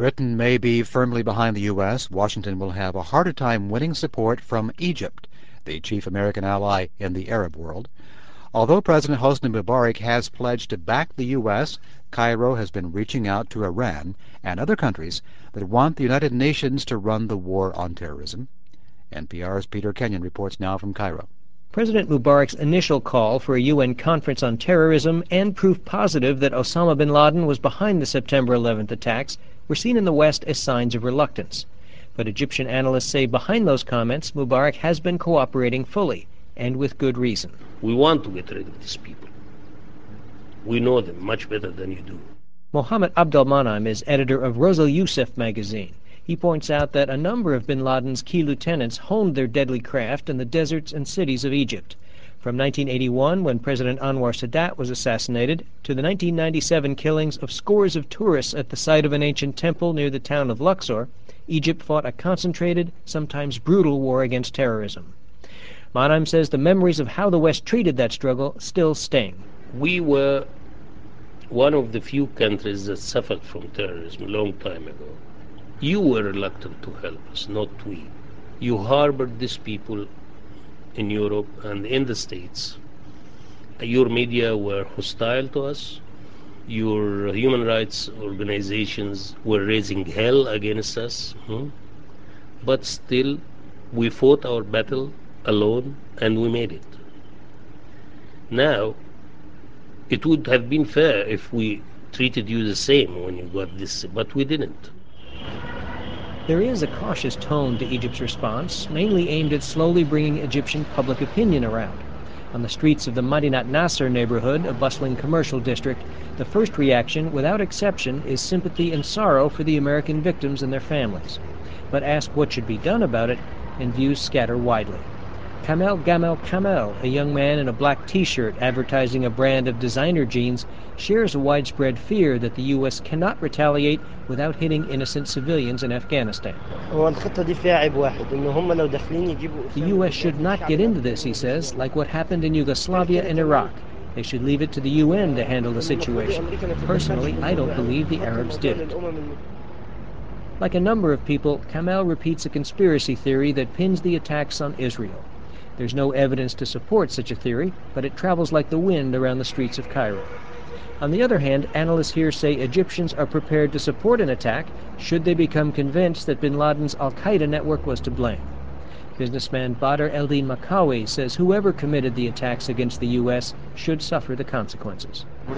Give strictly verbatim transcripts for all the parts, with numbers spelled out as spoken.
Britain may be firmly behind the U S, Washington will have a harder time winning support from Egypt, the chief American ally in the Arab world. Although President Hosni Mubarak has pledged to back the U S, Cairo has been reaching out to Iran and other countries that want the United Nations to run the war on terrorism. N P R's Peter Kenyon reports now from Cairo. President Mubarak's initial call for a U N conference on terrorism and proof positive that Osama bin Laden was behind the September eleventh attacks were seen in the West as signs of reluctance. But Egyptian analysts say behind those comments, Mubarak has been cooperating fully, and with good reason. We want to get rid of these people. We know them much better than you do. Mohammed Abdelmanem is editor of Rosa Youssef magazine. He points out that a number of bin Laden's key lieutenants honed their deadly craft in the deserts and cities of Egypt. From nineteen eighty-one, when President Anwar Sadat was assassinated, to the nineteen ninety-seven killings of scores of tourists at the site of an ancient temple near the town of Luxor, Egypt fought a concentrated, sometimes brutal war against terrorism. Manem says the memories of how the West treated that struggle still sting. We were one of the few countries that suffered from terrorism a long time ago. You were reluctant to help us, not we. You harbored these people in Europe and in the States. Your media were hostile to us. Your human rights organizations were raising hell against us. Hmm? But still, we fought our battle alone and we made it. Now, it would have been fair if we treated you the same when you got this, but we didn't. There is a cautious tone to Egypt's response, mainly aimed at slowly bringing Egyptian public opinion around. On the streets of the Madinat Nasser neighborhood, a bustling commercial district, the first reaction, without exception, is sympathy and sorrow for the American victims and their families. But ask what should be done about it, and views scatter widely. Kamel Gamel Kamel, a young man in a black T-shirt advertising a brand of designer jeans, shares a widespread fear that the U S cannot retaliate without hitting innocent civilians in Afghanistan. The U S should not get into this, he says, like what happened in Yugoslavia and Iraq. They should leave it to the U N to handle the situation. Personally, I don't believe the Arabs did it. Like a number of people, Kamel repeats a conspiracy theory that pins the attacks on Israel. There's no evidence to support such a theory, but it travels like the wind around the streets of Cairo. On the other hand, analysts here say Egyptians are prepared to support an attack should they become convinced that bin Laden's al-Qaeda network was to blame. Businessman Badr Eldin Makawi says whoever committed the attacks against the U S should suffer the consequences. He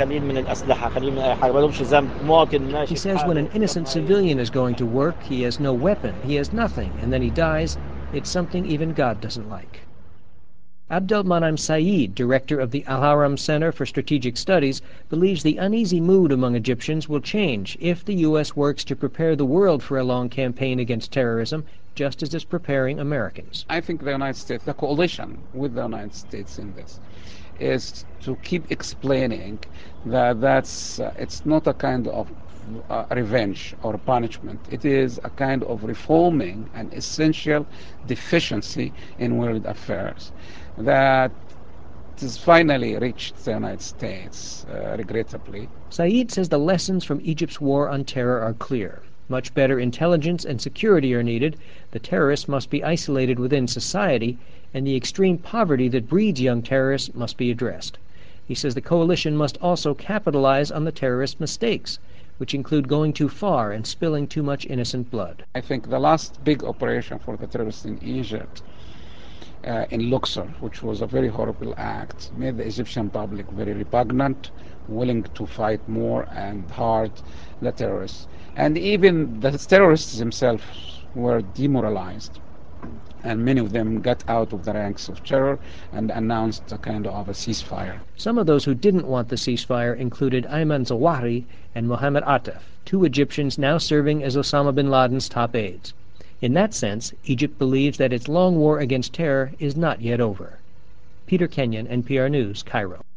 says when an innocent civilian is going to work, he has no weapon, he has nothing, and then he dies, it's something even God doesn't like. Abdelmanem Said, director of the Al-Haram Center for Strategic Studies, believes the uneasy mood among Egyptians will change if the U S works to prepare the world for a long campaign against terrorism, just as it's preparing Americans. I think the United States, the coalition with the United States in this, is to keep explaining that that's uh, it's not a kind of uh, revenge or punishment. It is a kind of reforming an essential deficiency in world affairs that has finally reached the United States, uh, regrettably. Said says the lessons from Egypt's war on terror are clear. Much better intelligence and security are needed, the terrorists must be isolated within society, and the extreme poverty that breeds young terrorists must be addressed. He says the coalition must also capitalize on the terrorist mistakes, which include going too far and spilling too much innocent blood. I think the last big operation for the terrorists in Egypt, uh, in Luxor, which was a very horrible act, made the Egyptian public very repugnant, willing to fight more and hard the terrorists. And even the terrorists themselves were demoralized. And many of them got out of the ranks of terror and announced a kind of a ceasefire. Some of those who didn't want the ceasefire included Ayman Zawahri and Mohammed Attaf, two Egyptians now serving as Osama bin Laden's top aides. In that sense, Egypt believes that its long war against terror is not yet over. Peter Kenyon, N P R News, Cairo.